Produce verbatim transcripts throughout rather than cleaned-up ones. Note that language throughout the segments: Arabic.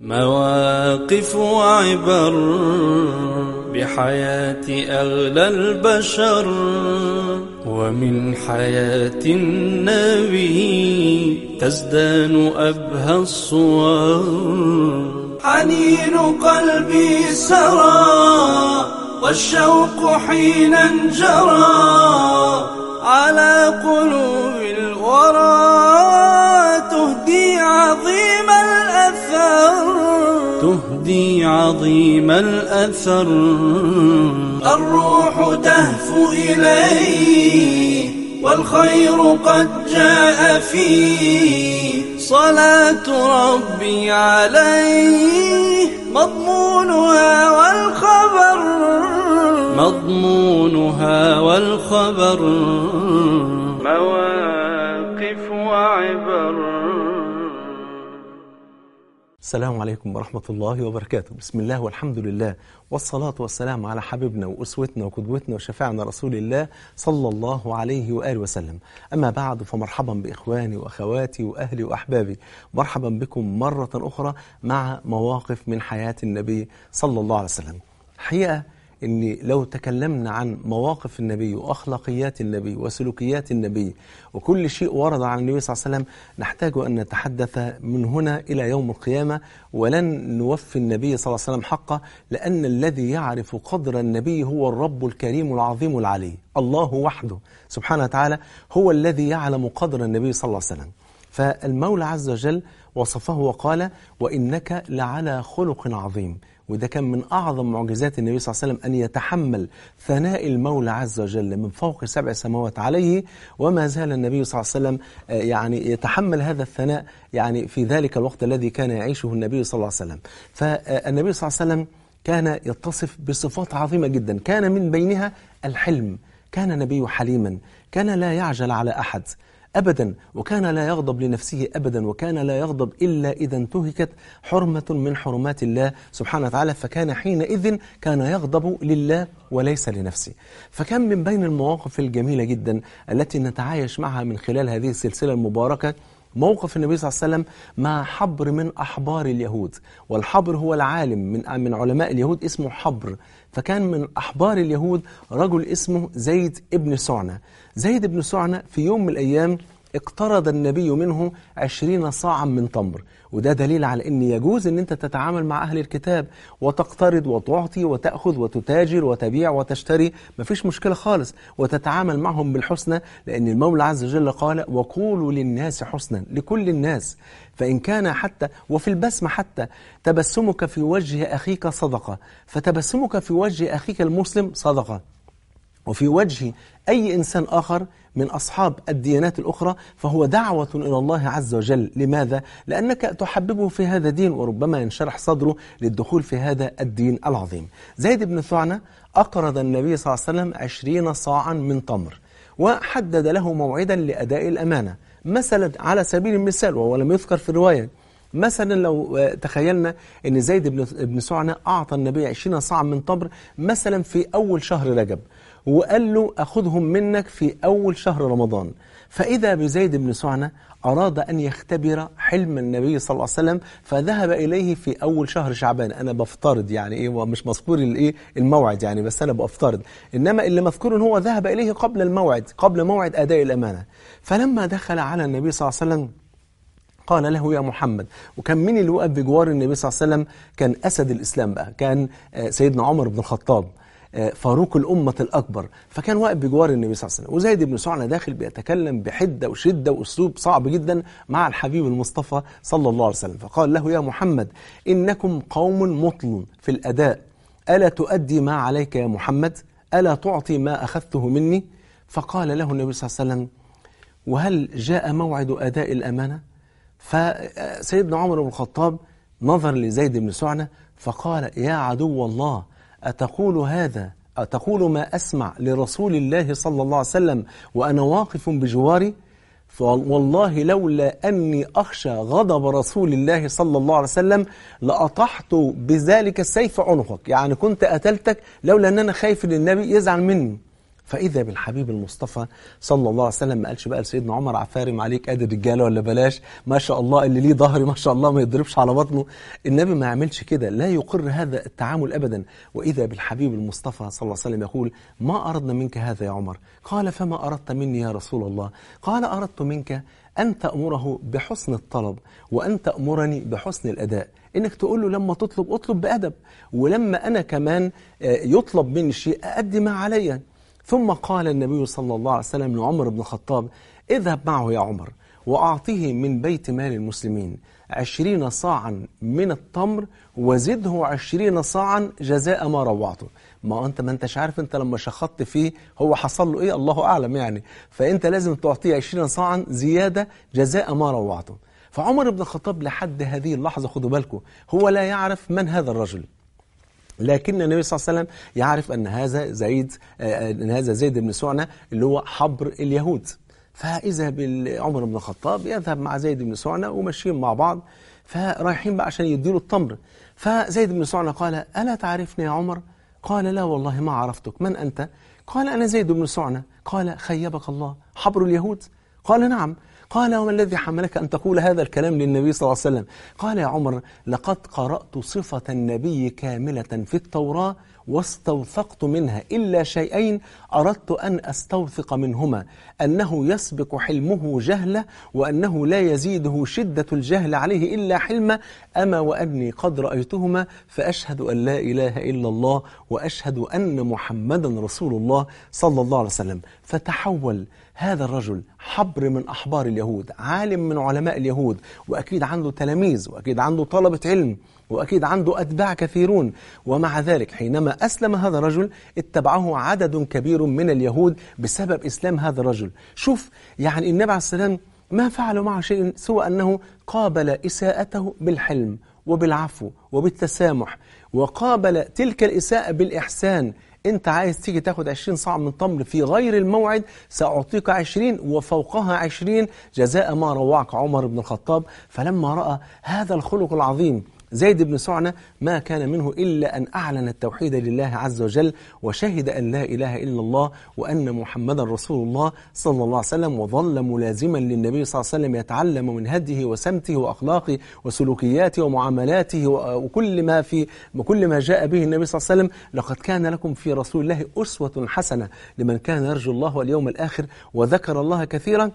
مواقف وعبر بحياة أغلى البشر، ومن حياة النبي تزدان أبهى الصور. حنين قلبي سرى والشوق حين انجرى على قلوب الورى، تهدي عظيم الأثر تهدي عظيم الأثر. الروح تهفو إليه والخير قد جاء فيه، صلاة ربي عليه مضمونها والخبر مضمونها والخبر. مواقف وعبر. السلام عليكم ورحمة الله وبركاته. بسم الله والحمد لله، والصلاة والسلام على حبيبنا وأسوتنا وقدوتنا وشفاعنا رسول الله صلى الله عليه وآله وسلم. أما بعد، فمرحبا بإخواني وأخواتي وأهلي وأحبابي، مرحبا بكم مرة أخرى مع مواقف من حياة النبي صلى الله عليه وسلم. حقيقة إن لو تكلمنا عن مواقف النبي وأخلاقيات النبي وسلوكيات النبي وكل شيء ورد عن النبي صلى الله عليه وسلم، نحتاج أن نتحدث من هنا إلى يوم القيامة، ولن نوفي النبي صلى الله عليه وسلم حقه، لأن الذي يعرف قدر النبي هو الرب الكريم العظيم العلي. الله وحده سبحانه وتعالى هو الذي يعلم قدر النبي صلى الله عليه وسلم. فالمولى عز وجل وصفه وقال: وإنك لعلى خلق عظيم. وده كان من أعظم معجزات النبي صلى الله عليه وسلم، أن يتحمل ثناء المولى عز وجل من فوق سبع سماوات عليه، وما زال النبي صلى الله عليه وسلم يعني يتحمل هذا الثناء يعني في ذلك الوقت الذي كان يعيشه النبي صلى الله عليه وسلم. فالنبي صلى الله عليه وسلم كان يتصف بصفات عظيمة جدا، كان من بينها الحلم. كان نبي حليما، كان لا يعجل على أحد أبدا، وكان لا يغضب لنفسه أبدا، وكان لا يغضب إلا إذا انتهكت حرمة من حرمات الله سبحانه وتعالى، فكان حينئذ كان يغضب لله وليس لنفسه. فكان من بين المواقف الجميلة جدا التي نتعايش معها من خلال هذه السلسلة المباركة موقف النبي صلى الله عليه وسلم مع حبر من أحبار اليهود. والحبر هو العالم من من علماء اليهود اسمه حبر. فكان من أحبار اليهود رجل اسمه زيد ابن سعنة. زيد ابن سعنة في يوم من الأيام اقترض النبي منه عشرين صاعا من تمر. وده دليل على أن يجوز أن أنت تتعامل مع أهل الكتاب وتقترض وتعطي وتأخذ وتتاجر وتبيع وتشتري، مفيش مشكلة خالص، وتتعامل معهم بالحسنى، لأن المولى عز وجل قال: وقولوا للناس حسنا، لكل الناس. فإن كان حتى وفي البسمة حتى تبسمك في وجه أخيك صدقة، فتبسمك في وجه أخيك المسلم صدقة، وفي وجه أي إنسان آخر من أصحاب الديانات الأخرى فهو دعوة إلى الله عز وجل. لماذا؟ لأنك تحببه في هذا الدين، وربما ينشرح صدره للدخول في هذا الدين العظيم. زيد بن ثعنة أقرض النبي صلى الله عليه وسلم عشرين صاعا من تمر، وحدد له موعدا لأداء الأمانة. مثلا على سبيل المثال، وهو لم يذكر في الرواية، مثلا لو تخيلنا أن زيد بن سعنة أعطى النبي عشرين صاعا من تمر مثلا في أول شهر رجب، وقال له: أخذهم منك في أول شهر رمضان. فإذا بزيد بن سعنة أراد أن يختبر حلم النبي صلى الله عليه وسلم، فذهب إليه في أول شهر شعبان. أنا بفترض يعني إيه، ومش مذكور الإيه الموعد يعني، بس أنا بفترض، إنما اللي مذكور هو ذهب إليه قبل الموعد، قبل موعد أداء الأمانة. فلما دخل على النبي صلى الله عليه وسلم قال له: يا محمد. وكان من اللي وقف بجوار النبي صلى الله عليه وسلم؟ كان أسد الإسلام بقى، كان سيدنا عمر بن الخطاب فاروق الأمة الأكبر. فكان واقف بجوار النبي صلى الله عليه وسلم، وزيد بن سعنة داخل بيتكلم بحدة وشدة وأسلوب صعب جدا مع الحبيب المصطفى صلى الله عليه وسلم. فقال له: يا محمد، إنكم قوم مطل في الأداء، ألا تؤدي ما عليك يا محمد؟ ألا تعطي ما أخذته مني؟ فقال له النبي صلى الله عليه وسلم: وهل جاء موعد أداء الأمانة؟ فسيدنا عمر بن الخطاب نظر لزيد بن سعنة فقال: يا عدو الله، أتقول هذا أتقول ما أسمع لرسول الله صلى الله عليه وسلم وأنا واقف بجواري؟ فوالله لولا أني أخشى غضب رسول الله صلى الله عليه وسلم لأطحت بذلك السيف عنقك، يعني كنت قتلتك لولا أن أنا خايف أن النبي يزعل مني. فإذا بالحبيب المصطفى صلى الله عليه وسلم ما قالش بقى لسيدنا عمر عفارم عليك ادي الرجاله ولا بلاش، ما شاء الله اللي ليه ظهر ما شاء الله ما يضربش على بطنه. النبي ما يعملش كده، لا يقر هذا التعامل أبدا. وإذا بالحبيب المصطفى صلى الله عليه وسلم يقول ما أردنا منك هذا يا عمر. قال فما أردت مني يا رسول الله؟ قال أردت منك أن تأمره بحسن الطلب وأن تأمرني بحسن الأداء، إنك تقول له لما تطلب أطلب بأدب، ولما أنا كمان يطلب مني شيء أؤدي ما علي. ثم قال النبي صلى الله عليه وسلم لعمر بن الخطاب اذهب معه يا عمر وأعطيه من بيت مال المسلمين عشرين صاعا من التمر وزده عشرين صاعا جزاء ما روعته. ما أنت ما أنتش عارف أنت لما شخطت فيه هو حصل له إيه، الله أعلم يعني، فأنت لازم تعطيه عشرين صاعا زيادة جزاء ما روعته. فعمر بن الخطاب لحد هذه اللحظة خدوا بالكم هو لا يعرف من هذا الرجل، لكن النبي صلى الله عليه وسلم يعرف أن هذا زيد أن هذا زيد بن سعنة اللي هو حبر اليهود. فإذا بعمر بن الخطاب يذهب مع زيد بن سعنة وماشيين مع بعض، فرايحين بقى عشان يديله التمر. فزيد بن سعنة قال ألا تعرفني يا عمر؟ قال لا والله ما عرفتك، من أنت؟ قال أنا زيد بن سعنة. قال خيبك الله حبر اليهود؟ قال نعم. قال وما الذي حملك أن تقول هذا الكلام للنبي صلى الله عليه وسلم؟ قال يا عمر لقد قرأت صفة النبي كاملة في التوراة واستوثقت منها إلا شيئين أردت أن أستوثق منهما، أنه يسبق حلمه جهلة وأنه لا يزيده شدة الجهل عليه إلا حلمة، أما وأني قد رأيتهما فأشهد أن لا إله إلا الله وأشهد أن محمدا رسول الله صلى الله عليه وسلم. فتحول هذا الرجل حبر من أحبار اليهود، عالم من علماء اليهود، وأكيد عنده تلاميذ وأكيد عنده طلبة علم وأكيد عنده أتباع كثيرون، ومع ذلك حينما أسلم هذا الرجل اتبعه عدد كبير من اليهود بسبب إسلام هذا الرجل. شوف يعني النبي عليه السلام ما فعل معه شيء سوى أنه قابل إساءته بالحلم وبالعفو وبالتسامح، وقابل تلك الإساءة بالإحسان. انت عايز تيجي تاخد عشرين صاع من تمر في غير الموعد، سأعطيك عشرين وفوقها عشرين جزاء ما روعك عمر بن الخطاب. فلما رأى هذا الخلق العظيم زيد بن سعنة ما كان منه إلا أن أعلن التوحيد لله عز وجل وشهد أن لا إله إلا الله وأن محمدا رسول الله صلى الله عليه وسلم، وظل ملازما للنبي صلى الله عليه وسلم يتعلم من هديه وسمته وأخلاقه وسلوكياته ومعاملاته وكل ما في وكل ما جاء به النبي صلى الله عليه وسلم. لقد كان لكم في رسول الله أسوة حسنة لمن كان يرجو الله واليوم الآخر وذكر الله كثيرا.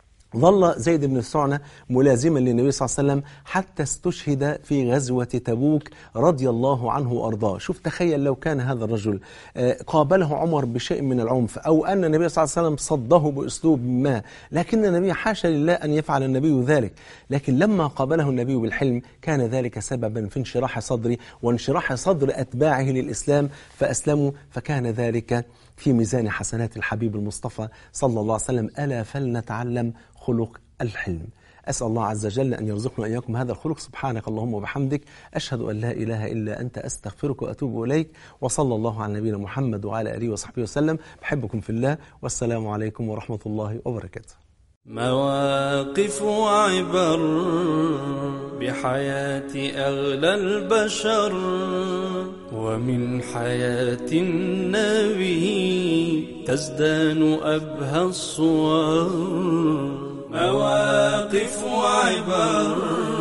ظل زيد بن سعنة ملازما للنبي صلى الله عليه وسلم حتى استشهد في غزوة تبوك رضي الله عنه وأرضاه. شوف تخيل لو كان هذا الرجل قابله عمر بشيء من العنف أو أن النبي صلى الله عليه وسلم صده بأسلوب ما، لكن النبي حاشا لله أن يفعل النبي ذلك، لكن لما قابله النبي بالحلم كان ذلك سببا في انشراح صدره وانشراح صدر أتباعه للإسلام فأسلموا، فكان ذلك في ميزان حسنات الحبيب المصطفى صلى الله عليه وسلم. ألا فلنتعلم خلق الحلم. أسأل الله عز وجل أن يرزقنا إياكم هذا الخلق. سبحانك اللهم وبحمدك أشهد أن لا إله إلا أنت أستغفرك وأتوب إليك، وصلى الله على نبينا محمد وعلى آله وصحبه وسلم. بحبكم في الله والسلام عليكم ورحمة الله وبركاته. مواقف وعبر بحياة أغلى البشر ومن حياة النبي تزدان أبهى الصور. مواقف وعبر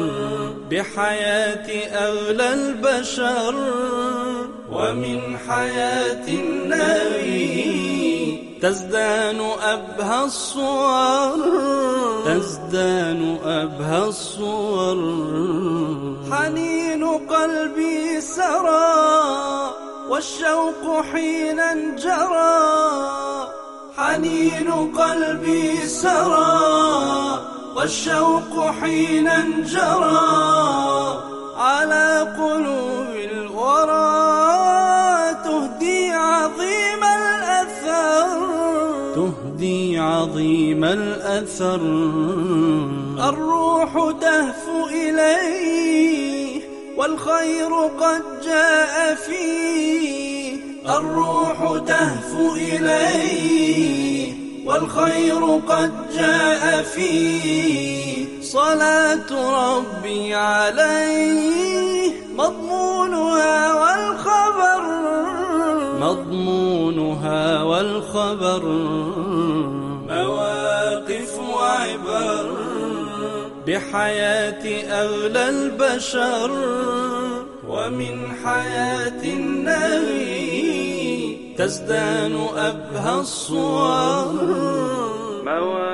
بحياة أغلى البشر ومن حياة النبي تزدان أبهى الصور. تزدان أبهى الصور. حنين قلبي سرى والشوق حينا جرى. حنين قلبي سرى والشوق حينا جرى على قلوب الورى تهدي عظيم الأثر. تهدي عظيم الأثر. الروح تهفو إليه والخير قد جاء فيه. الروح تهفو إليه والخير قد جاء فيه. صلاة ربي عليه مضمونها والخبر. مضمونها والخبر خبر، مواقف وعبر بحياة أغلى البشر، ومن حياة النبي تزدان أبهى الصور.